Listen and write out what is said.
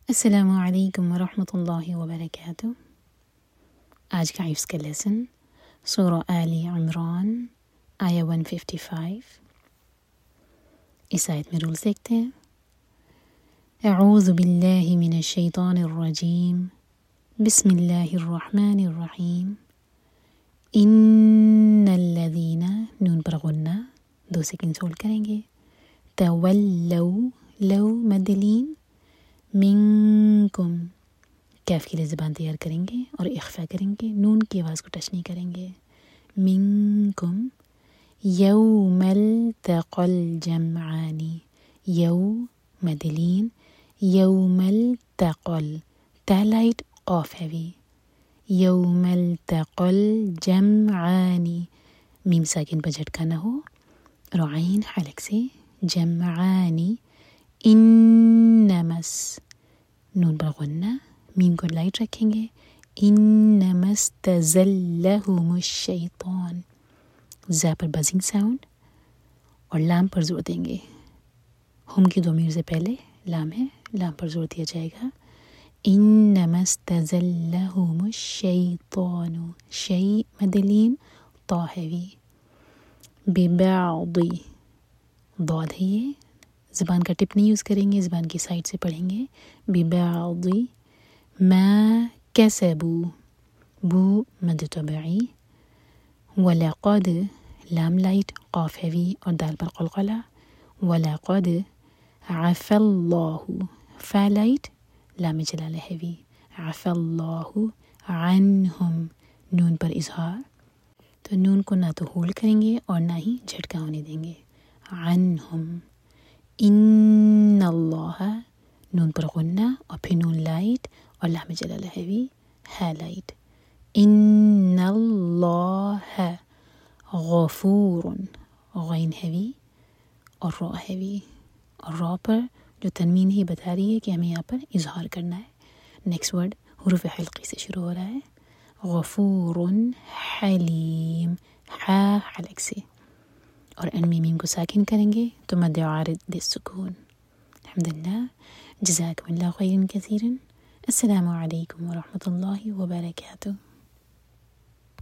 السلام علیکم ورحمۃ اللہ وبرکاتہ۔ آج کا حفظ کا لیسن سورہ آل عمران آیہ 155۔ اس آیت میں رولز دیکھتے ہیں۔ اعوذ باللہ من الشیطان الرجیم، بسم اللہ الرحمن الرحیم۔ ان الذین، نون پر غنہ 2 سیکنڈ ہولڈ کریں گے، تولوا، لو مدلین، منکم، کیف کے لیے زبان تیار کریں گے اور اخفا کریں گے، نون کی آواز کو ٹچ نہیں کریں گے۔ منکم، یوم التقى الجمعان، یو مدلین، یوم التقى، تا لائٹ قاف ہیوی، یوم التقى الجمعان، میم ساکن پر جھٹکا نہ ہو اور عین حلق سے، جمعانی، انمس، نون پر غنہ، میم کو لائٹ رکھیں گے، انما استزلهم الشیطان، زا پر بزنگ ساؤنڈ اور لام پر زور دیں گے، ہم کی ضمیر سے پہلے لام ہے، لام پر زور دیا جائے گا۔ انما استزلهم الشیطان، شی مدلین، طا ہیوی، ببعض، ضاد ہے یہ، زبان کا ٹپ نہیں یوز کریں گے، زبان کی سائڈ سے پڑھیں گے، ببعض ما کسبوا، بو مد طبعی، ولقد، لام لائٹ قاف ہیوی اور دال پر قلقلہ، ولقد عفى اللہ، فا لائٹ لام جلالہ ہیوی، عفى اللہ عنہم، نون پر اظہار، تو نون کو نہ تو ہولڈ کریں گے اور نہ ہی جھٹکا ہونے دیں گے، عنہم، ان اللہ، نون پر غنہ اور پھر نون لائٹ اور لام جلالہ ہیوی، ہا لائٹ، ان اللہ غفور، غین ہیوی اور را ہیوی، اور را پر جو تنوین ہے بتا رہی ہے کہ ہمیں یہاں پر اظہار کرنا ہے۔ نیکسٹ ورڈ حروف حلقی سے شروع ہو رہا ہے، غفور حلیم، حا حلق سے، اور ان میں میم کو ساکن کریں گے تو مد عارض للسکون۔ الحمدللہ، جزاکم اللہ خیرا کثیرا۔ السلام علیکم ورحمۃ اللہ وبرکاتہ۔